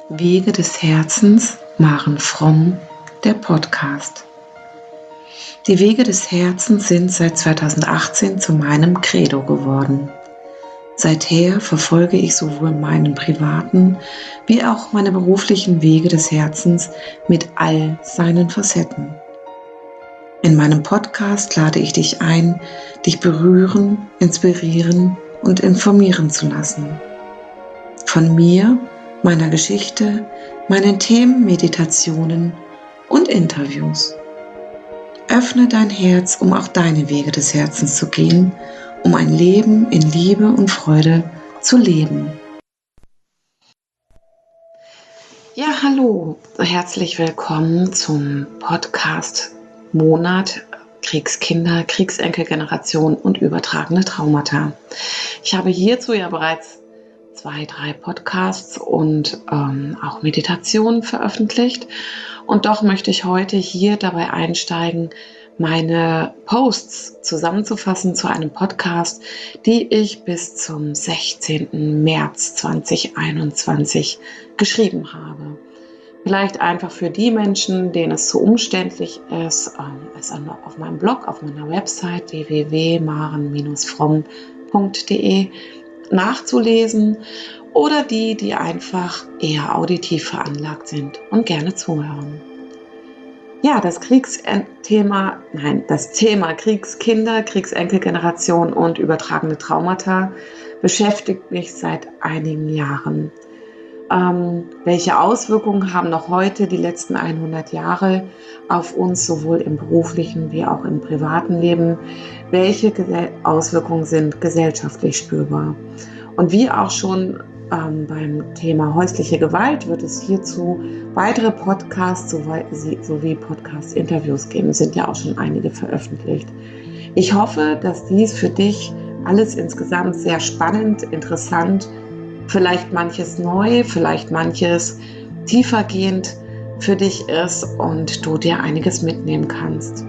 Wege des Herzens, Maren Fromm, der Podcast. Die Wege des Herzens sind seit 2018 zu meinem Credo geworden. Seither verfolge ich sowohl meinen privaten wie auch meine beruflichen Wege des Herzens mit all seinen Facetten. In meinem Podcast lade ich dich ein, dich berühren, inspirieren und informieren zu lassen. Von mir, meiner Geschichte, meinen Themen, Meditationen und Interviews. Öffne dein Herz, um auch deine Wege des Herzens zu gehen, um ein Leben in Liebe und Freude zu leben. Ja, hallo, herzlich willkommen zum Podcast Monat Kriegskinder, Kriegsenkelgeneration und übertragene Traumata. Ich habe hierzu ja bereits 2-3 Podcasts und auch Meditationen veröffentlicht. Und doch möchte ich heute hier dabei einsteigen, meine Posts zusammenzufassen zu einem Podcast, die ich bis zum 16. März 2021 geschrieben habe. Vielleicht einfach für die Menschen, denen es zu umständlich ist, es auf meinem Blog, auf meiner Website www.maren-fromm.de nachzulesen oder die einfach eher auditiv veranlagt sind und gerne zuhören. Ja, das Thema Kriegskinder, Kriegsenkelgeneration und übertragene Traumata beschäftigt mich seit einigen Jahren. Welche Auswirkungen haben noch heute die letzten 100 Jahre auf uns, sowohl im beruflichen wie auch im privaten Leben? Welche Auswirkungen sind gesellschaftlich spürbar? Und wie auch schon beim Thema häusliche Gewalt wird es hierzu weitere Podcasts sowie Podcast-Interviews geben. Es sind ja auch schon einige veröffentlicht. Ich hoffe, dass dies für dich alles insgesamt sehr spannend, interessant, vielleicht manches neu, vielleicht manches tiefergehend für dich ist und du dir einiges mitnehmen kannst.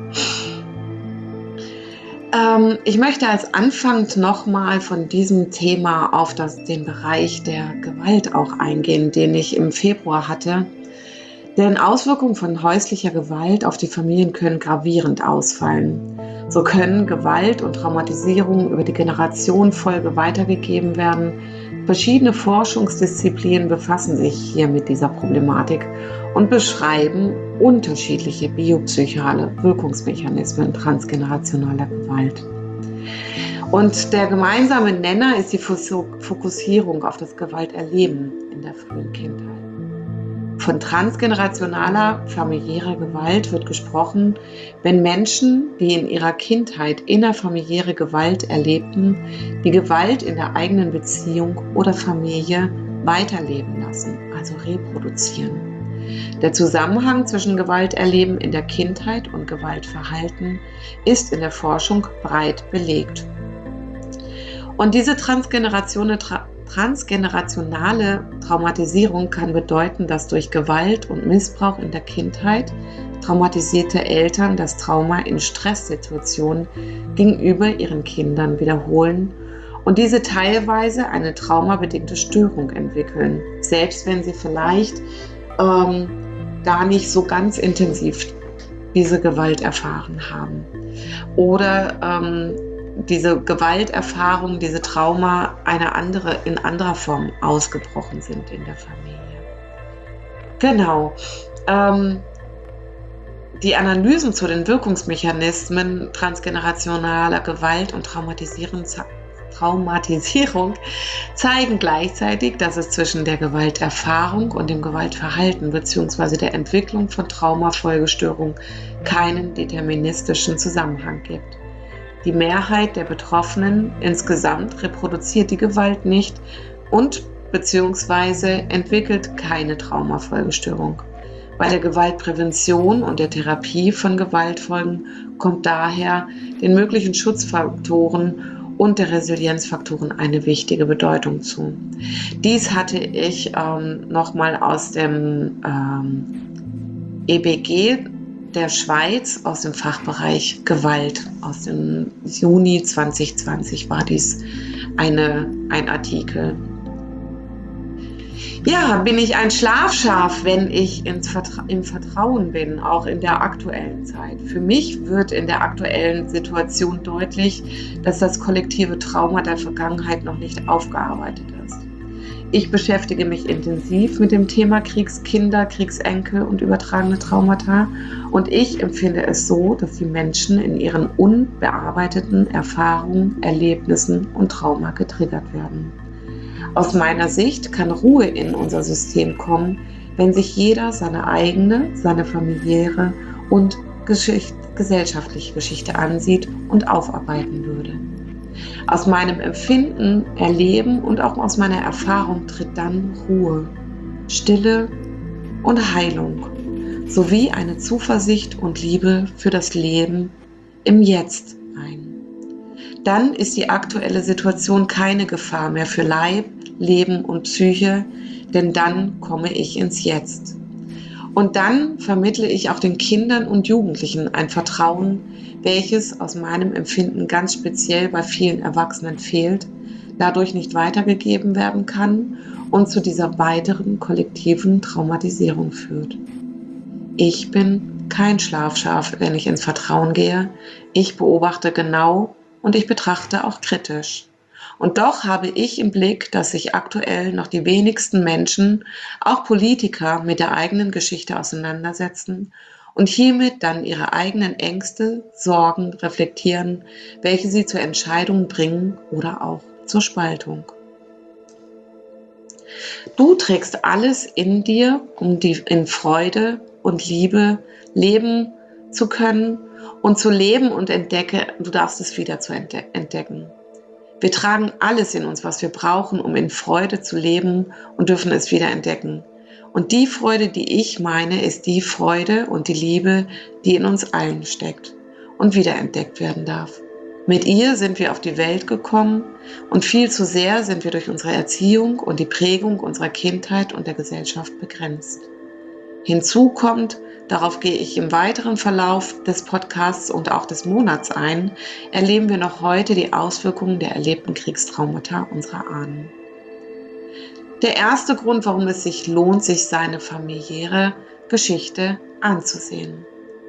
Ich möchte als Anfang nochmal von diesem Thema auf den Bereich der Gewalt auch eingehen, den ich im Februar hatte. Denn Auswirkungen von häuslicher Gewalt auf die Familien können gravierend ausfallen. So können Gewalt und Traumatisierung über die Generationenfolge weitergegeben werden. Verschiedene Forschungsdisziplinen befassen sich hier mit dieser Problematik und beschreiben unterschiedliche biopsychale Wirkungsmechanismen transgenerationaler Gewalt. Und der gemeinsame Nenner ist die Fokussierung auf das Gewalterleben in der frühen Kindheit. Von transgenerationaler familiärer Gewalt wird gesprochen, wenn Menschen, die in ihrer Kindheit innerfamiliäre Gewalt erlebten, die Gewalt in der eigenen Beziehung oder Familie weiterleben lassen, also reproduzieren. Der Zusammenhang zwischen Gewalterleben in der Kindheit und Gewaltverhalten ist in der Forschung breit belegt. Und diese transgenerationale Traumatisierung kann bedeuten, dass durch Gewalt und Missbrauch in der Kindheit traumatisierte Eltern das Trauma in Stresssituationen gegenüber ihren Kindern wiederholen und diese teilweise eine traumabedingte Störung entwickeln, selbst wenn sie vielleicht gar nicht so ganz intensiv diese Gewalt erfahren haben. Oder diese Gewalterfahrung, diese Trauma in anderer Form ausgebrochen sind in der Familie. Genau. Die Analysen zu den Wirkungsmechanismen transgenerationaler Gewalt und Traumatisierung zeigen gleichzeitig, dass es zwischen der Gewalterfahrung und dem Gewaltverhalten bzw. der Entwicklung von Traumafolgestörungen keinen deterministischen Zusammenhang gibt. Die Mehrheit der Betroffenen insgesamt reproduziert die Gewalt nicht und bzw. entwickelt keine Traumafolgestörung. Bei der Gewaltprävention und der Therapie von Gewaltfolgen kommt daher den möglichen Schutzfaktoren und der Resilienzfaktoren eine wichtige Bedeutung zu. Dies hatte ich nochmal aus dem EBG der Schweiz, aus dem Fachbereich Gewalt, aus dem Juni 2020 war dies ein Artikel. Ja, bin ich ein Schlafschaf, wenn ich im Vertrauen bin, auch in der aktuellen Zeit. Für mich wird in der aktuellen Situation deutlich, dass das kollektive Trauma der Vergangenheit noch nicht aufgearbeitet ist. Ich beschäftige mich intensiv mit dem Thema Kriegskinder, Kriegsenkel und übertragene Traumata und ich empfinde es so, dass die Menschen in ihren unbearbeiteten Erfahrungen, Erlebnissen und Trauma getriggert werden. Aus meiner Sicht kann Ruhe in unser System kommen, wenn sich jeder seine eigene, seine familiäre und gesellschaftliche Geschichte ansieht und aufarbeiten würde. Aus meinem Empfinden, Erleben und auch aus meiner Erfahrung tritt dann Ruhe, Stille und Heilung sowie eine Zuversicht und Liebe für das Leben im Jetzt ein. Dann ist die aktuelle Situation keine Gefahr mehr für Leib, Leben und Psyche, denn dann komme ich ins Jetzt. Und dann vermittle ich auch den Kindern und Jugendlichen ein Vertrauen, welches aus meinem Empfinden ganz speziell bei vielen Erwachsenen fehlt, dadurch nicht weitergegeben werden kann und zu dieser weiteren kollektiven Traumatisierung führt. Ich bin kein Schlafschaf, wenn ich ins Vertrauen gehe. Ich beobachte genau und ich betrachte auch kritisch. Und doch habe ich im Blick, dass sich aktuell noch die wenigsten Menschen, auch Politiker, mit der eigenen Geschichte auseinandersetzen und hiermit dann ihre eigenen Ängste, Sorgen reflektieren, welche sie zur Entscheidung bringen oder auch zur Spaltung. Du trägst alles in dir, um in Freude und Liebe leben zu können und zu leben und entdecke, du darfst es wieder zu entdecken. Wir tragen alles in uns, was wir brauchen, um in Freude zu leben und dürfen es wieder entdecken. Und die Freude, die ich meine, ist die Freude und die Liebe, die in uns allen steckt und wiederentdeckt werden darf. Mit ihr sind wir auf die Welt gekommen und viel zu sehr sind wir durch unsere Erziehung und die Prägung unserer Kindheit und der Gesellschaft begrenzt. Hinzu kommt, darauf gehe ich im weiteren Verlauf des Podcasts und auch des Monats ein, erleben wir noch heute die Auswirkungen der erlebten Kriegstraumata unserer Ahnen. Der erste Grund, warum es sich lohnt, sich seine familiäre Geschichte anzusehen.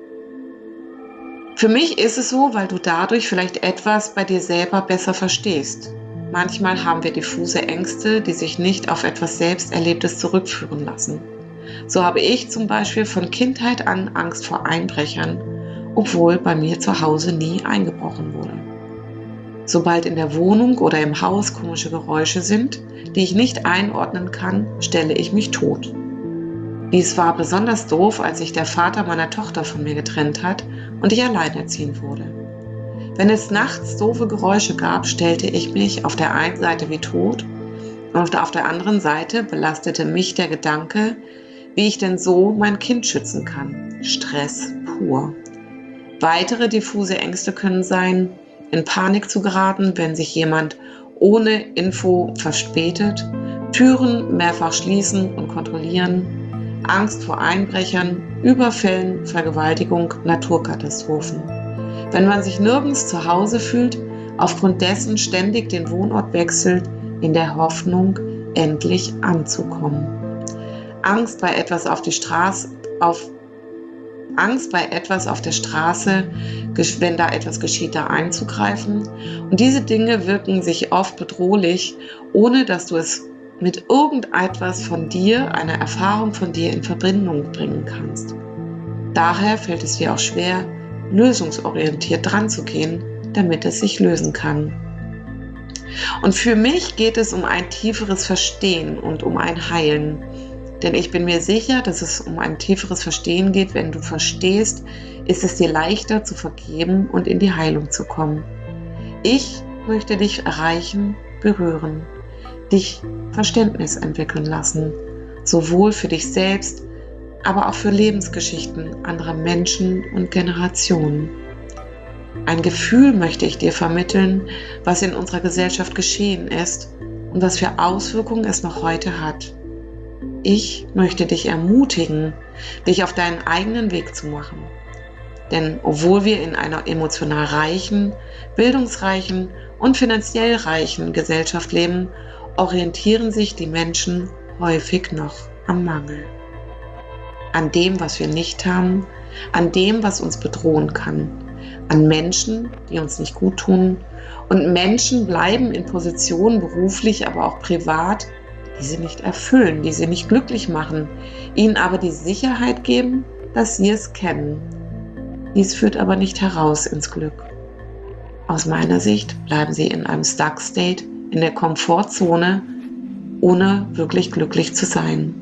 Für mich ist es so, weil du dadurch vielleicht etwas bei dir selber besser verstehst. Manchmal haben wir diffuse Ängste, die sich nicht auf etwas Selbsterlebtes zurückführen lassen. So habe ich zum Beispiel von Kindheit an Angst vor Einbrechern, obwohl bei mir zu Hause nie eingebrochen wurde. Sobald in der Wohnung oder im Haus komische Geräusche sind, die ich nicht einordnen kann, stelle ich mich tot. Dies war besonders doof, als sich der Vater meiner Tochter von mir getrennt hat und ich alleinerziehend wurde. Wenn es nachts doofe Geräusche gab, stellte ich mich auf der einen Seite wie tot und auf der anderen Seite belastete mich der Gedanke, wie ich denn so mein Kind schützen kann. Stress pur. Weitere diffuse Ängste können sein, in Panik zu geraten, wenn sich jemand ohne Info verspätet, Türen mehrfach schließen und kontrollieren, Angst vor Einbrechern, Überfällen, Vergewaltigung, Naturkatastrophen. Wenn man sich nirgends zu Hause fühlt, aufgrund dessen ständig den Wohnort wechselt, in der Hoffnung, endlich anzukommen. Angst bei etwas auf der Straße, wenn da etwas geschieht, da einzugreifen. Und diese Dinge wirken sich oft bedrohlich, ohne dass du es mit irgendetwas von dir, einer Erfahrung von dir in Verbindung bringen kannst. Daher fällt es dir auch schwer, lösungsorientiert dran zu gehen, damit es sich lösen kann. Und für mich geht es um ein tieferes Verstehen und um ein Heilen. Denn ich bin mir sicher, dass es um ein tieferes Verstehen geht. Wenn du verstehst, ist es dir leichter zu vergeben und in die Heilung zu kommen. Ich möchte dich erreichen, berühren, dich Verständnis entwickeln lassen, sowohl für dich selbst, aber auch für Lebensgeschichten anderer Menschen und Generationen. Ein Gefühl möchte ich dir vermitteln, was in unserer Gesellschaft geschehen ist und was für Auswirkungen es noch heute hat. Ich möchte dich ermutigen, dich auf deinen eigenen Weg zu machen. Denn obwohl wir in einer emotional reichen, bildungsreichen und finanziell reichen Gesellschaft leben, orientieren sich die Menschen häufig noch am Mangel. An dem, was wir nicht haben, an dem, was uns bedrohen kann, an Menschen, die uns nicht gut tun. Und Menschen bleiben in Positionen beruflich, aber auch privat, die sie nicht erfüllen, die sie nicht glücklich machen, ihnen aber die Sicherheit geben, dass sie es kennen. Dies führt aber nicht heraus ins Glück. Aus meiner Sicht bleiben sie in einem Stuck State, in der Komfortzone, ohne wirklich glücklich zu sein.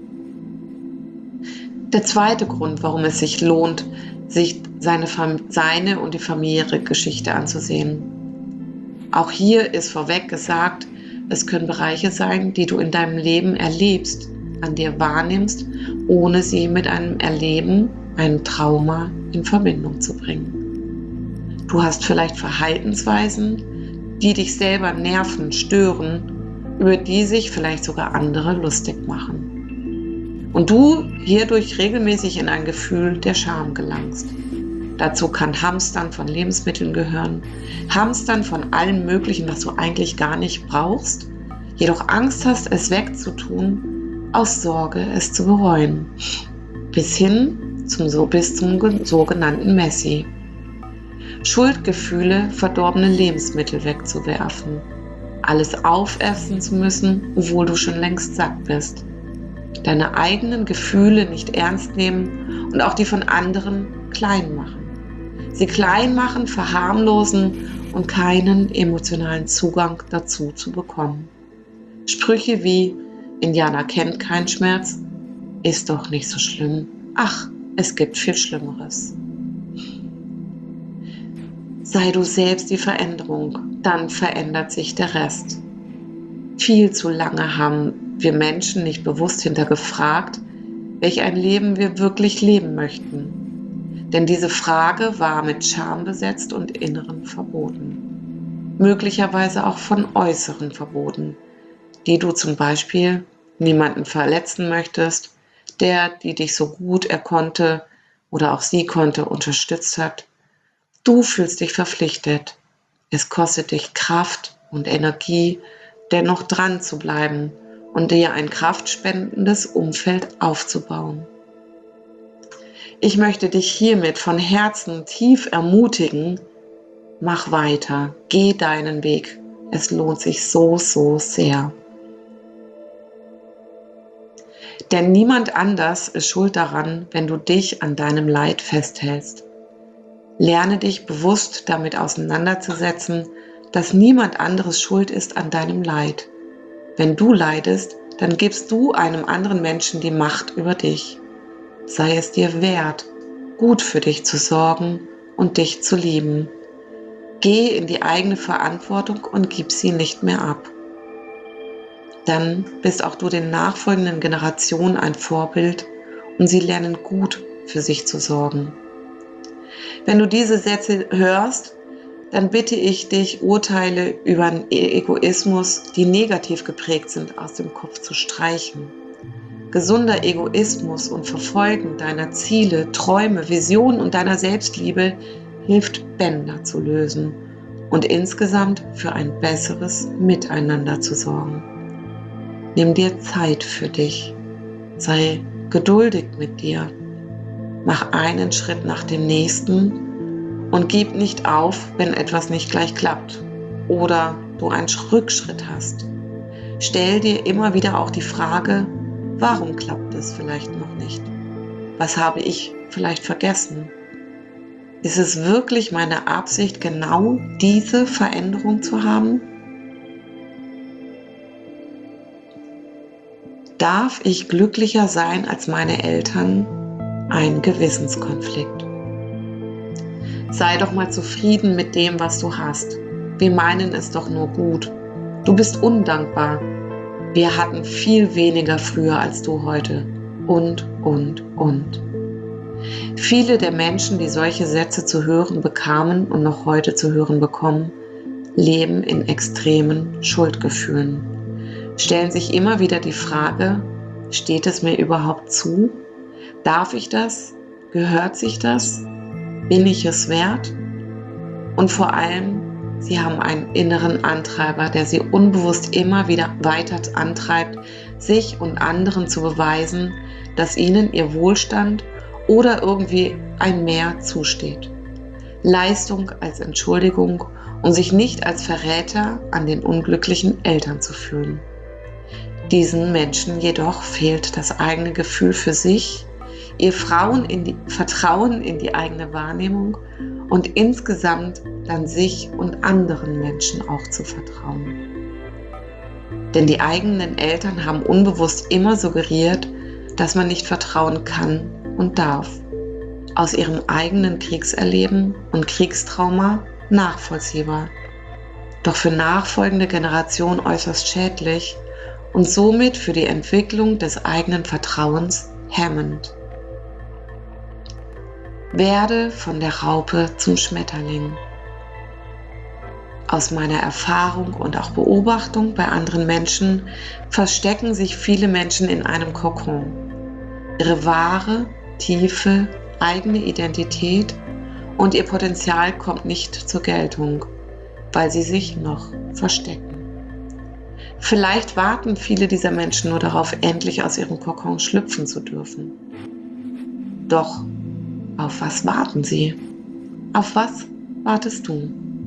Der zweite Grund, warum es sich lohnt, sich seine und die familiäre Geschichte anzusehen. Auch hier ist vorweg gesagt, es können Bereiche sein, die du in deinem Leben erlebst, an dir wahrnimmst, ohne sie mit einem Erleben, einem Trauma in Verbindung zu bringen. Du hast vielleicht Verhaltensweisen, die dich selber nerven, stören, über die sich vielleicht sogar andere lustig machen. Und du hierdurch regelmäßig in ein Gefühl der Scham gelangst. Dazu kann Hamstern von Lebensmitteln gehören, Hamstern von allem Möglichen, was du eigentlich gar nicht brauchst, jedoch Angst hast, es wegzutun, aus Sorge, es zu bereuen. Bis zum sogenannten Messi. Schuldgefühle, verdorbene Lebensmittel wegzuwerfen, alles aufessen zu müssen, obwohl du schon längst satt bist. Deine eigenen Gefühle nicht ernst nehmen und auch die von anderen klein machen. Sie klein machen, verharmlosen und keinen emotionalen Zugang dazu zu bekommen. Sprüche wie Indianer kennt keinen Schmerz, ist doch nicht so schlimm. Ach, es gibt viel Schlimmeres. Sei du selbst die Veränderung, dann verändert sich der Rest. Viel zu lange haben wir Menschen nicht bewusst hintergefragt, welch ein Leben wir wirklich leben möchten. Denn diese Frage war mit Scham besetzt und inneren Verboten. Möglicherweise auch von äußeren Verboten, die du zum Beispiel niemanden verletzen möchtest, die dich so gut er konnte oder auch sie konnte, unterstützt hat. Du fühlst dich verpflichtet. Es kostet dich Kraft und Energie, dennoch dran zu bleiben und dir ein kraftspendendes Umfeld aufzubauen. Ich möchte dich hiermit von Herzen tief ermutigen, mach weiter, geh deinen Weg. Es lohnt sich so, so sehr. Denn niemand anders ist schuld daran, wenn du dich an deinem Leid festhältst. Lerne dich bewusst damit auseinanderzusetzen, dass niemand anderes schuld ist an deinem Leid. Wenn du leidest, dann gibst du einem anderen Menschen die Macht über dich. Sei es dir wert, gut für dich zu sorgen und dich zu lieben. Geh in die eigene Verantwortung und gib sie nicht mehr ab. Dann bist auch du den nachfolgenden Generationen ein Vorbild und sie lernen gut für sich zu sorgen. Wenn du diese Sätze hörst, dann bitte ich dich, Urteile über den Egoismus, die negativ geprägt sind, aus dem Kopf zu streichen. Gesunder Egoismus und Verfolgen deiner Ziele, Träume, Visionen und deiner Selbstliebe hilft, Bänder zu lösen und insgesamt für ein besseres Miteinander zu sorgen. Nimm dir Zeit für dich, sei geduldig mit dir, mach einen Schritt nach dem nächsten und gib nicht auf, wenn etwas nicht gleich klappt oder du einen Rückschritt hast. Stell dir immer wieder auch die Frage, warum klappt es vielleicht noch nicht? Was habe ich vielleicht vergessen? Ist es wirklich meine Absicht, genau diese Veränderung zu haben? Darf ich glücklicher sein als meine Eltern? Ein Gewissenskonflikt. Sei doch mal zufrieden mit dem, was du hast. Wir meinen es doch nur gut. Du bist undankbar. Wir hatten viel weniger früher als du heute. Und. Viele der Menschen, die solche Sätze zu hören bekamen und noch heute zu hören bekommen, leben in extremen Schuldgefühlen. Stellen sich immer wieder die Frage, steht es mir überhaupt zu? Darf ich das? Gehört sich das? Bin ich es wert? Und vor allem, sie haben einen inneren Antreiber, der sie unbewusst immer wieder weiter antreibt, sich und anderen zu beweisen, dass ihnen ihr Wohlstand oder irgendwie ein Mehr zusteht. Leistung als Entschuldigung und sich nicht als Verräter an den unglücklichen Eltern zu fühlen. Diesen Menschen jedoch fehlt das eigene Gefühl für sich, ihr Vertrauen in die eigene Wahrnehmung und insgesamt dann sich und anderen Menschen auch zu vertrauen. Denn die eigenen Eltern haben unbewusst immer suggeriert, dass man nicht vertrauen kann und darf. Aus ihrem eigenen Kriegserleben und Kriegstrauma nachvollziehbar, doch für nachfolgende Generationen äußerst schädlich und somit für die Entwicklung des eigenen Vertrauens hemmend. Werde von der Raupe zum Schmetterling. Aus meiner Erfahrung und auch Beobachtung bei anderen Menschen verstecken sich viele Menschen in einem Kokon. Ihre wahre, tiefe, eigene Identität und ihr Potenzial kommt nicht zur Geltung, weil sie sich noch verstecken. Vielleicht warten viele dieser Menschen nur darauf, endlich aus ihrem Kokon schlüpfen zu dürfen. Doch auf was warten sie? Auf was wartest du?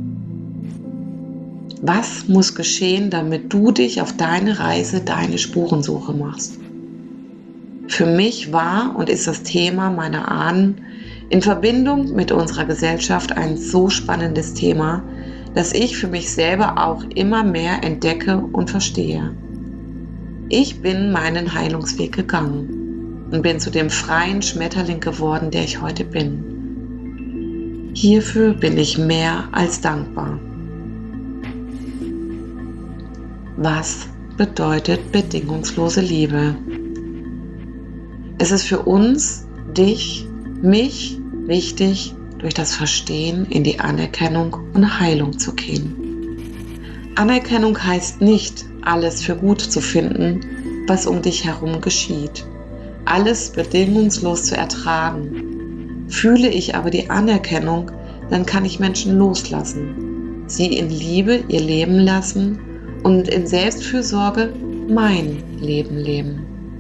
Was muss geschehen, damit du dich auf deine Reise, deine Spurensuche machst? Für mich war und ist das Thema meiner Ahnen in Verbindung mit unserer Gesellschaft ein so spannendes Thema, dass ich für mich selber auch immer mehr entdecke und verstehe. Ich bin meinen Heilungsweg gegangen und bin zu dem freien Schmetterling geworden, der ich heute bin. Hierfür bin ich mehr als dankbar. Was bedeutet bedingungslose Liebe? Es ist für uns, dich, mich wichtig, durch das Verstehen in die Anerkennung und Heilung zu gehen. Anerkennung heißt nicht, alles für gut zu finden, was um dich herum geschieht, alles bedingungslos zu ertragen. Fühle ich aber die Anerkennung, dann kann ich Menschen loslassen, sie in Liebe ihr Leben lassen und in Selbstfürsorge mein Leben leben.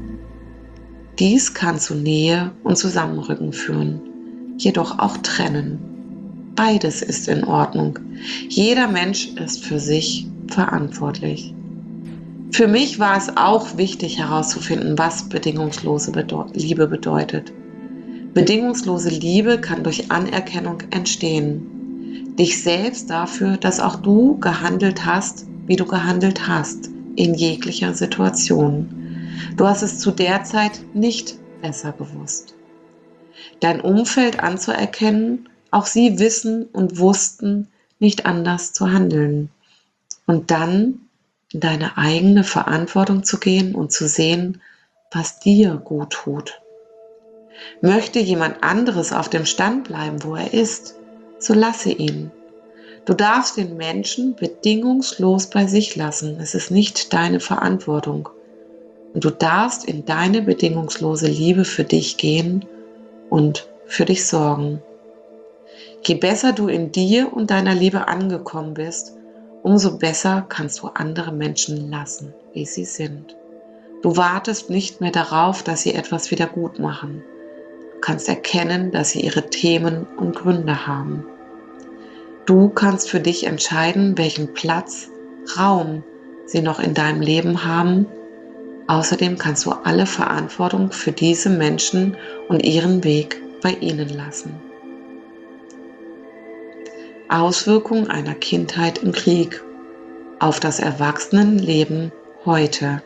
Dies kann zu Nähe und Zusammenrücken führen, jedoch auch trennen. Beides ist in Ordnung. Jeder Mensch ist für sich verantwortlich. Für mich war es auch wichtig herauszufinden, was bedingungslose Liebe bedeutet. Bedingungslose Liebe kann durch Anerkennung entstehen. Dich selbst dafür, dass auch du gehandelt hast, wie du gehandelt hast, in jeglicher Situation. Du hast es zu der Zeit nicht besser gewusst. Dein Umfeld anzuerkennen, auch sie wissen und wussten, nicht anders zu handeln. Und dann in deine eigene Verantwortung zu gehen und zu sehen, was dir gut tut. Möchte jemand anderes auf dem Stand bleiben, wo er ist, so lasse ihn. Du darfst den Menschen bedingungslos bei sich lassen. Es ist nicht deine Verantwortung. Und du darfst in deine bedingungslose Liebe für dich gehen und für dich sorgen. Je besser du in dir und deiner Liebe angekommen bist, umso besser kannst du andere Menschen lassen, wie sie sind. Du wartest nicht mehr darauf, dass sie etwas wieder gut machen. Du kannst erkennen, dass sie ihre Themen und Gründe haben. Du kannst für dich entscheiden, welchen Platz, Raum sie noch in deinem Leben haben. Außerdem kannst du alle Verantwortung für diese Menschen und ihren Weg bei ihnen lassen. Auswirkungen einer Kindheit im Krieg auf das Erwachsenenleben heute.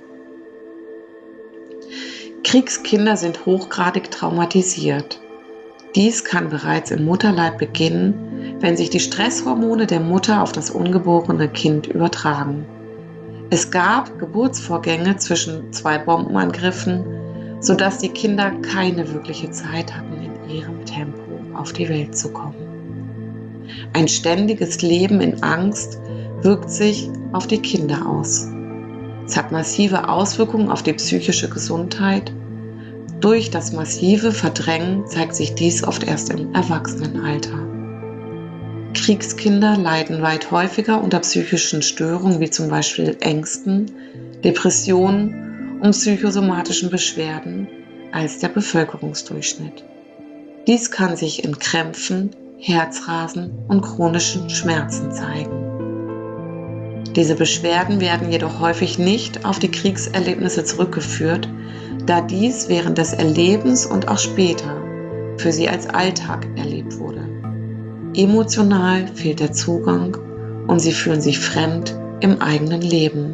Kriegskinder sind hochgradig traumatisiert. Dies kann bereits im Mutterleib beginnen, wenn sich die Stresshormone der Mutter auf das ungeborene Kind übertragen. Es gab Geburtsvorgänge zwischen 2 Bombenangriffen, sodass die Kinder keine wirkliche Zeit hatten, in ihrem Tempo auf die Welt zu kommen. Ein ständiges Leben in Angst wirkt sich auf die Kinder aus. Es hat massive Auswirkungen auf die psychische Gesundheit. Durch das massive Verdrängen zeigt sich dies oft erst im Erwachsenenalter. Kriegskinder leiden weit häufiger unter psychischen Störungen wie zum Beispiel Ängsten, Depressionen und psychosomatischen Beschwerden als der Bevölkerungsdurchschnitt. Dies kann sich in Krämpfen, Herzrasen und chronischen Schmerzen zeigen. Diese Beschwerden werden jedoch häufig nicht auf die Kriegserlebnisse zurückgeführt, da dies während des Erlebens und auch später für sie als Alltag erlebt wurde. Emotional fehlt der Zugang und sie fühlen sich fremd im eigenen Leben.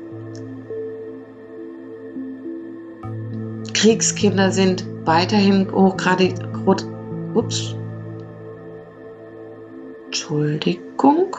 Kriegskinder sind weiterhin hochgradig. Entschuldigung.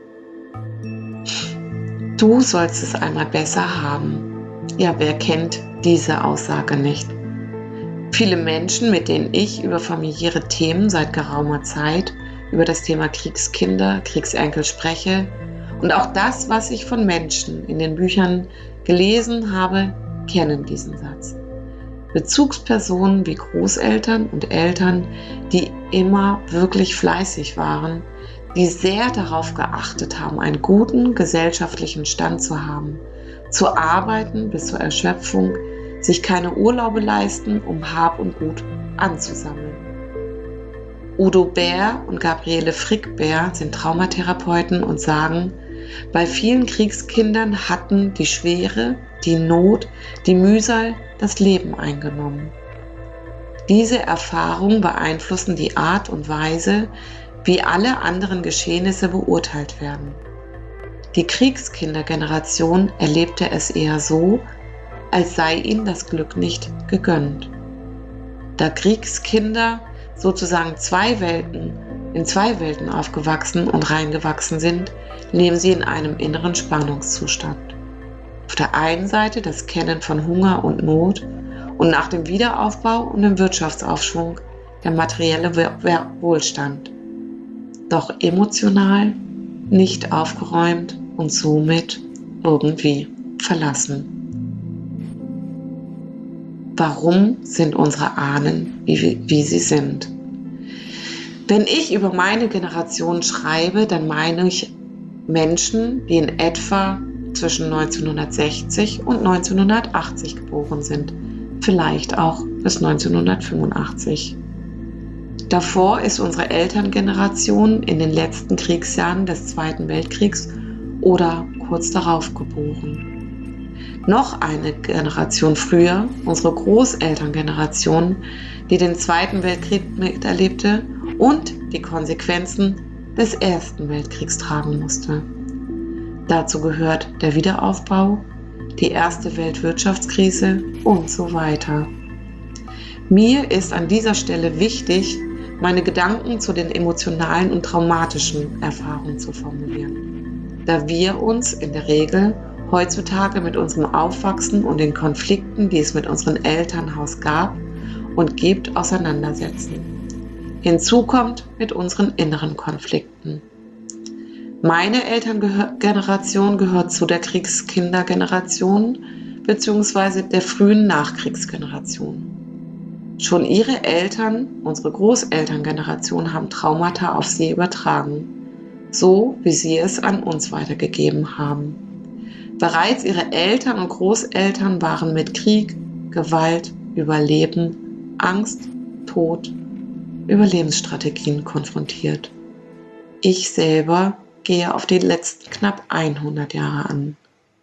Du sollst es einmal besser haben. Ja, wer kennt diese Aussage nicht? Viele Menschen, mit denen ich über familiäre Themen seit geraumer Zeit, über das Thema Kriegskinder, Kriegsenkel spreche und auch das, was ich von Menschen in den Büchern gelesen habe, kennen diesen Satz. Bezugspersonen wie Großeltern und Eltern, die immer wirklich fleißig waren, die sehr darauf geachtet haben, einen guten gesellschaftlichen Stand zu haben, zu arbeiten bis zur Erschöpfung, sich keine Urlaube leisten, um Hab und Gut anzusammeln. Udo Bär und Gabriele Frick-Bär sind Traumatherapeuten und sagen, bei vielen Kriegskindern hatten die Schwere, die Not, die Mühsal das Leben eingenommen. Diese Erfahrungen beeinflussen die Art und Weise, wie alle anderen Geschehnisse beurteilt werden. Die Kriegskindergeneration erlebte es eher so, als sei ihnen das Glück nicht gegönnt. Da Kriegskinder sozusagen in zwei Welten aufgewachsen und reingewachsen sind, leben sie in einem inneren Spannungszustand. Auf der einen Seite das Kennen von Hunger und Not und nach dem Wiederaufbau und dem Wirtschaftsaufschwung der materielle Wohlstand. Doch emotional nicht aufgeräumt und somit irgendwie verlassen. Warum sind unsere Ahnen, wie sie sind? Wenn ich über meine Generation schreibe, dann meine ich Menschen, die in etwa zwischen 1960 und 1980 geboren sind, vielleicht auch bis 1985. Davor ist unsere Elterngeneration in den letzten Kriegsjahren des Zweiten Weltkriegs oder kurz darauf geboren. Noch eine Generation früher, unsere Großelterngeneration, die den Zweiten Weltkrieg miterlebte und die Konsequenzen des Ersten Weltkriegs tragen musste. Dazu gehört der Wiederaufbau, die erste Weltwirtschaftskrise und so weiter. Mir ist an dieser Stelle wichtig, meine Gedanken zu den emotionalen und traumatischen Erfahrungen zu formulieren, da wir uns in der Regel heutzutage mit unserem Aufwachsen und den Konflikten, die es mit unserem Elternhaus gab und gibt, auseinandersetzen. Hinzu kommt mit unseren inneren Konflikten. Meine Elterngeneration gehört zu der Kriegskindergeneration bzw. der frühen Nachkriegsgeneration. Schon ihre Eltern, unsere Großelterngeneration, haben Traumata auf sie übertragen, so wie sie es an uns weitergegeben haben. Bereits ihre Eltern und Großeltern waren mit Krieg, Gewalt, Überleben, Angst, Tod, Überlebensstrategien konfrontiert. Ich selber gehe auf die letzten knapp 100 Jahre an.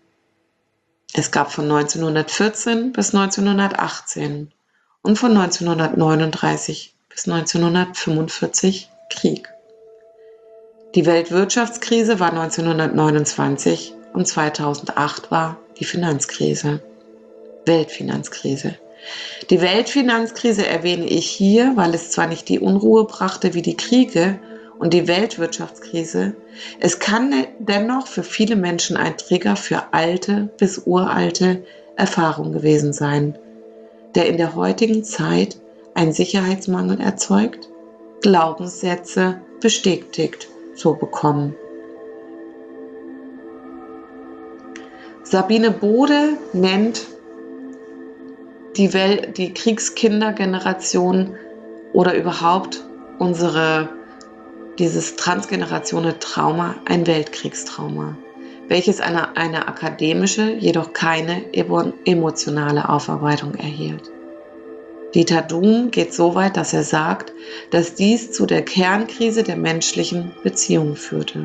Es gab von 1914 bis 1918 und von 1939 bis 1945 Krieg. Die Weltwirtschaftskrise war 1929 und 2008 war die Weltfinanzkrise. Die Weltfinanzkrise erwähne ich hier, weil es zwar nicht die Unruhe brachte wie die Kriege und die Weltwirtschaftskrise, es kann dennoch für viele Menschen ein Trigger für alte bis uralte Erfahrungen gewesen sein, der in der heutigen Zeit einen Sicherheitsmangel erzeugt, Glaubenssätze bestätigt zu bekommen. Sabine Bode nennt die Kriegskindergeneration oder überhaupt dieses transgenerationale Trauma ein Weltkriegstrauma. welches eine akademische, jedoch keine emotionale Aufarbeitung erhielt. Dieter Duhm geht so weit, dass er sagt, dass dies zu der Kernkrise der menschlichen Beziehung führte.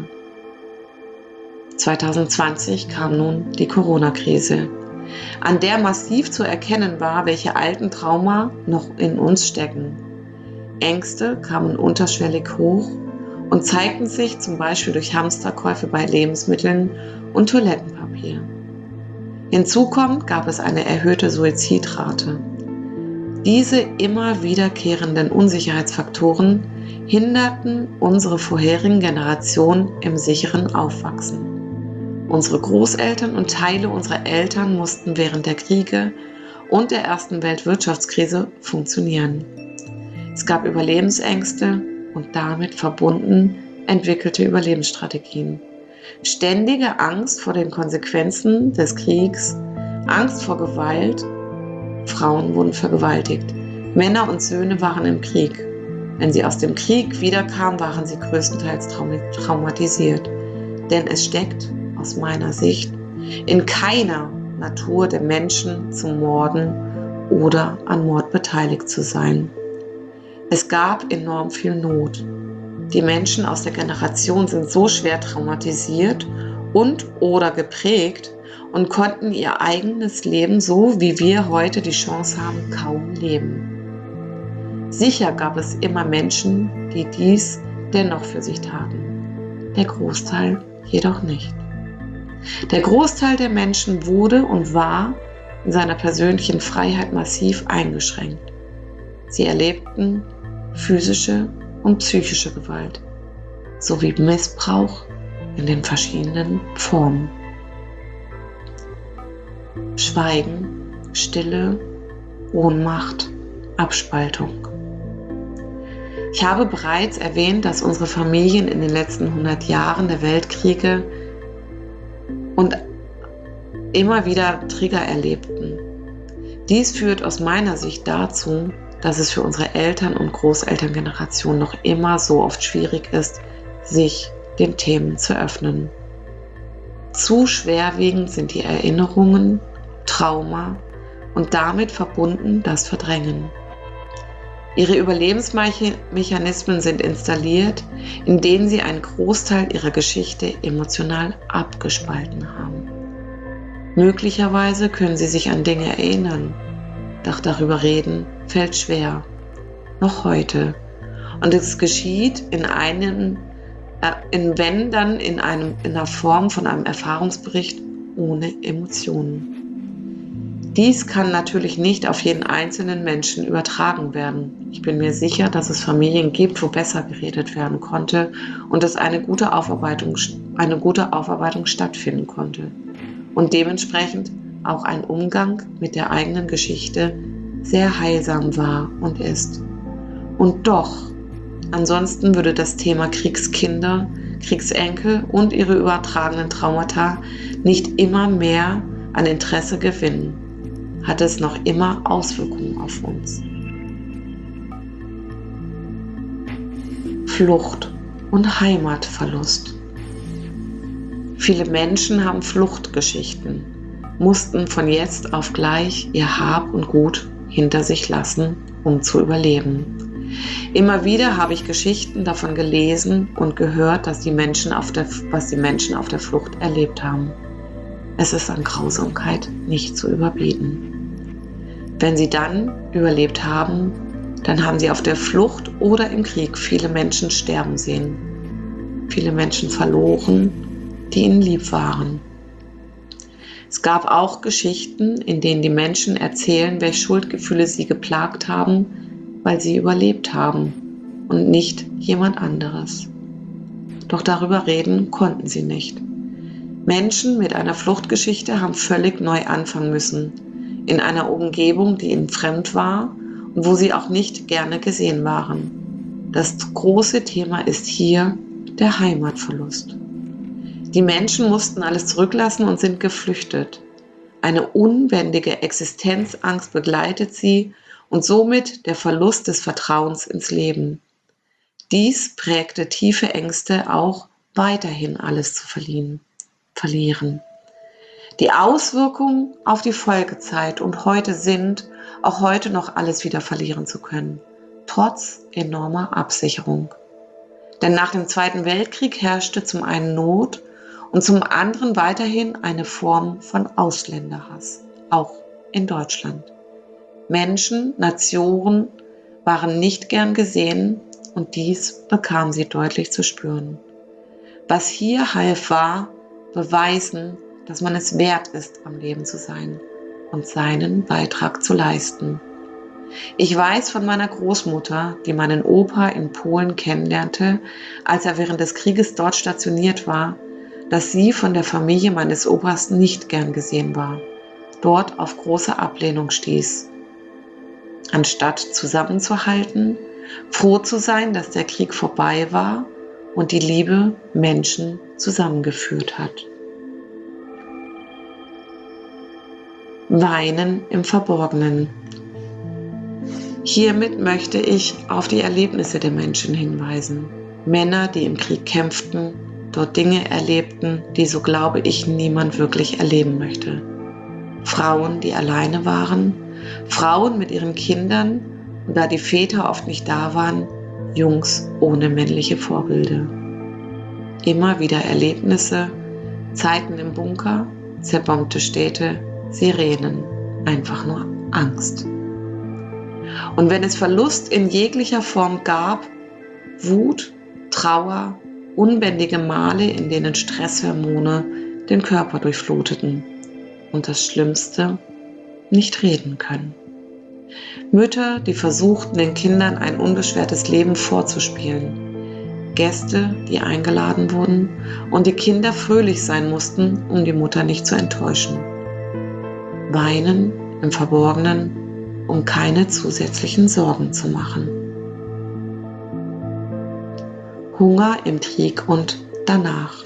2020 kam nun die Corona-Krise, an der massiv zu erkennen war, welche alten Trauma noch in uns stecken. Ängste kamen unterschwellig hoch und zeigten sich zum Beispiel durch Hamsterkäufe bei Lebensmitteln und Toilettenpapier. Hinzu kommt, gab es eine erhöhte Suizidrate. Diese immer wiederkehrenden Unsicherheitsfaktoren hinderten unsere vorherigen Generationen im sicheren Aufwachsen. Unsere Großeltern und Teile unserer Eltern mussten während der Kriege und der ersten Weltwirtschaftskrise funktionieren. Es gab Überlebensängste und damit verbunden entwickelte Überlebensstrategien. Ständige Angst vor den Konsequenzen des Kriegs, Angst vor Gewalt. Frauen wurden vergewaltigt. Männer und Söhne waren im Krieg. Wenn sie aus dem Krieg wiederkamen, waren sie größtenteils traumatisiert. Denn es steckt, aus meiner Sicht, in keiner Natur der Menschen zu morden oder an Mord beteiligt zu sein. Es gab enorm viel Not. Die Menschen aus der Generation sind so schwer traumatisiert und/oder geprägt und konnten ihr eigenes Leben, so wie wir heute die Chance haben, kaum leben. Sicher gab es immer Menschen, die dies dennoch für sich taten. Der Großteil jedoch nicht. Der Großteil der Menschen wurde und war in seiner persönlichen Freiheit massiv eingeschränkt. Sie erlebten physische und psychische Gewalt sowie Missbrauch in den verschiedenen Formen. Schweigen, Stille, Ohnmacht, Abspaltung. Ich habe bereits erwähnt, dass unsere Familien in den letzten 100 Jahren der Weltkriege und immer wieder Trigger erlebten. Dies führt aus meiner Sicht dazu, dass es für unsere Eltern- und Großelterngeneration noch immer so oft schwierig ist, sich den Themen zu öffnen. Zu schwerwiegend sind die Erinnerungen, Trauma und damit verbunden das Verdrängen. Ihre Überlebensmechanismen sind installiert, in denen sie einen Großteil ihrer Geschichte emotional abgespalten haben. Möglicherweise können sie sich an Dinge erinnern, doch darüber reden fällt schwer, noch heute. Und es geschieht in einer Form von einem Erfahrungsbericht ohne Emotionen. Dies kann natürlich nicht auf jeden einzelnen Menschen übertragen werden. Ich bin mir sicher, dass es Familien gibt, wo besser geredet werden konnte und dass eine gute Aufarbeitung stattfinden konnte. Und dementsprechend auch ein Umgang mit der eigenen Geschichte sehr heilsam war und ist. Und doch, ansonsten würde das Thema Kriegskinder, Kriegsenkel und ihre übertragenen Traumata nicht immer mehr an Interesse gewinnen. Hat es noch immer Auswirkungen auf uns. Flucht und Heimatverlust. Viele Menschen haben Fluchtgeschichten, mussten von jetzt auf gleich ihr Hab und Gut hinter sich lassen, um zu überleben. Immer wieder habe ich Geschichten davon gelesen und gehört, was die Menschen auf der Flucht erlebt haben. Es ist an Grausamkeit nicht zu überbieten. Wenn sie dann überlebt haben, dann haben sie auf der Flucht oder im Krieg viele Menschen sterben sehen. Viele Menschen verloren, die ihnen lieb waren. Es gab auch Geschichten, in denen die Menschen erzählen, welche Schuldgefühle sie geplagt haben, weil sie überlebt haben und nicht jemand anderes. Doch darüber reden konnten sie nicht. Menschen mit einer Fluchtgeschichte haben völlig neu anfangen müssen, in einer Umgebung, die ihnen fremd war und wo sie auch nicht gerne gesehen waren. Das große Thema ist hier der Heimatverlust. Die Menschen mussten alles zurücklassen und sind geflüchtet. Eine unbändige Existenzangst begleitet sie und somit der Verlust des Vertrauens ins Leben. Dies prägte tiefe Ängste auch, weiterhin alles zu verlieren. verlieren. Die Auswirkungen auf die Folgezeit und heute sind, auch heute noch alles wieder verlieren zu können, trotz enormer Absicherung. Denn nach dem Zweiten Weltkrieg herrschte zum einen Not und zum anderen weiterhin eine Form von Ausländerhass, auch in Deutschland. Menschen, Nationen waren nicht gern gesehen und dies bekam sie deutlich zu spüren. Was hier half, war beweisen, dass man es wert ist, am Leben zu sein und seinen Beitrag zu leisten. Ich weiß von meiner Großmutter, die meinen Opa in Polen kennenlernte, als er während des Krieges dort stationiert war, dass sie von der Familie meines Opas nicht gern gesehen war, dort auf große Ablehnung stieß. Anstatt zusammenzuhalten, froh zu sein, dass der Krieg vorbei war und die Liebe Menschen zusammengeführt hat. Weinen im Verborgenen. Hiermit möchte ich auf die Erlebnisse der Menschen hinweisen. Männer, die im Krieg kämpften, dort Dinge erlebten, die, so glaube ich, niemand wirklich erleben möchte. Frauen, die alleine waren, Frauen mit ihren Kindern und da die Väter oft nicht da waren, Jungs ohne männliche Vorbilder. Immer wieder Erlebnisse, Zeiten im Bunker, zerbombte Städte, Sirenen, einfach nur Angst. Und wenn es Verlust in jeglicher Form gab, Wut, Trauer, unbändige Male, in denen Stresshormone den Körper durchfluteten. Und das Schlimmste, nicht reden können. Mütter, die versuchten, den Kindern ein unbeschwertes Leben vorzuspielen. Gäste, die eingeladen wurden und die Kinder fröhlich sein mussten, um die Mutter nicht zu enttäuschen. Weinen im Verborgenen, um keine zusätzlichen Sorgen zu machen. Hunger im Krieg und danach.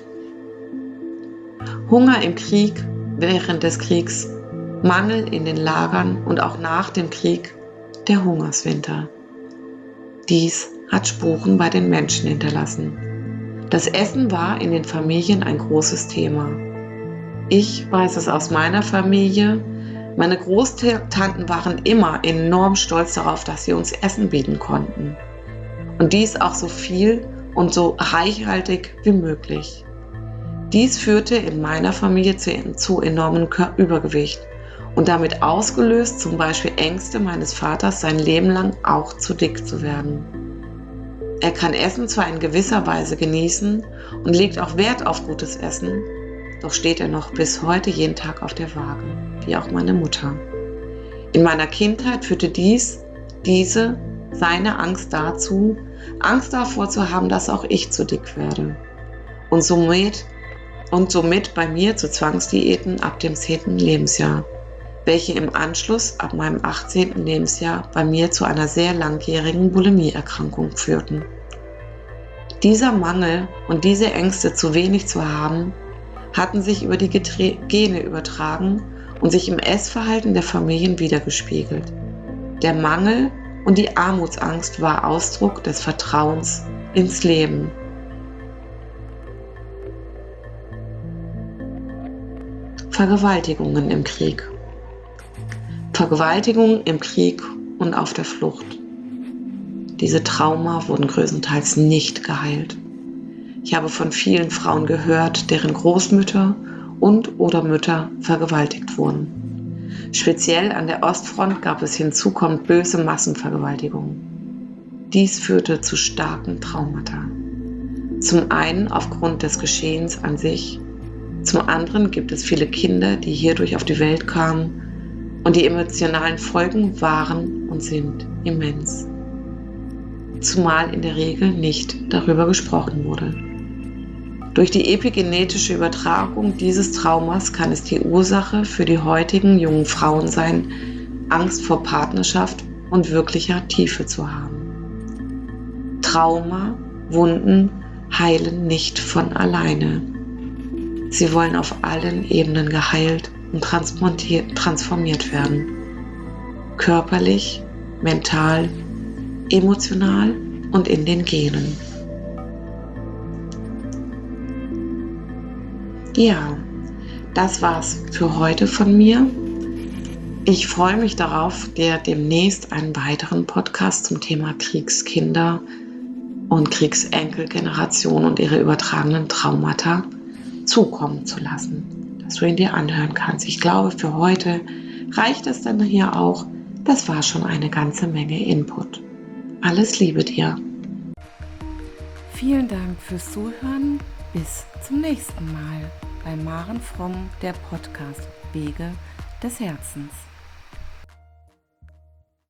Hunger im Krieg, während des Kriegs, Mangel in den Lagern und auch nach dem Krieg, der Hungerswinter. Dies hat Spuren bei den Menschen hinterlassen. Das Essen war in den Familien ein großes Thema. Ich weiß es aus meiner Familie. Meine Großtanten waren immer enorm stolz darauf, dass sie uns Essen bieten konnten. Und dies auch so viel und so reichhaltig wie möglich. Dies führte in meiner Familie zu enormem Übergewicht und damit ausgelöst zum Beispiel Ängste meines Vaters, sein Leben lang auch zu dick zu werden. Er kann Essen zwar in gewisser Weise genießen und legt auch Wert auf gutes Essen, doch steht er noch bis heute jeden Tag auf der Waage, wie auch meine Mutter. In meiner Kindheit führte seine Angst dazu, Angst davor zu haben, dass auch ich zu dick werde. Und somit bei mir zu Zwangsdiäten ab dem 10. Lebensjahr, welche im Anschluss ab meinem 18. Lebensjahr bei mir zu einer sehr langjährigen Bulimie-Erkrankung führten. Dieser Mangel und diese Ängste, zu wenig zu haben, hatten sich über die Gene übertragen und sich im Essverhalten der Familien widergespiegelt. Der Mangel und die Armutsangst war Ausdruck des Vertrauens ins Leben. Vergewaltigungen im Krieg. Vergewaltigungen im Krieg und auf der Flucht. Diese Trauma wurden größtenteils nicht geheilt. Ich habe von vielen Frauen gehört, deren Großmütter und/oder Mütter vergewaltigt wurden. Speziell an der Ostfront gab es hinzukommend böse Massenvergewaltigungen. Dies führte zu starken Traumata. Zum einen aufgrund des Geschehens an sich, zum anderen gibt es viele Kinder, die hierdurch auf die Welt kamen und die emotionalen Folgen waren und sind immens. Zumal in der Regel nicht darüber gesprochen wurde. Durch die epigenetische Übertragung dieses Traumas kann es die Ursache für die heutigen jungen Frauen sein, Angst vor Partnerschaft und wirklicher Tiefe zu haben. Trauma, Wunden heilen nicht von alleine. Sie wollen auf allen Ebenen geheilt und transformiert werden. Körperlich, mental, emotional und in den Genen. Ja, das war's für heute von mir. Ich freue mich darauf, dir demnächst einen weiteren Podcast zum Thema Kriegskinder und Kriegsenkelgeneration und ihre übertragenen Traumata zukommen zu lassen, dass du ihn dir anhören kannst. Ich glaube, für heute reicht es dann hier auch. Das war schon eine ganze Menge Input. Alles Liebe dir. Vielen Dank fürs Zuhören. Bis zum nächsten Mal bei Maren Fromm, der Podcast Wege des Herzens.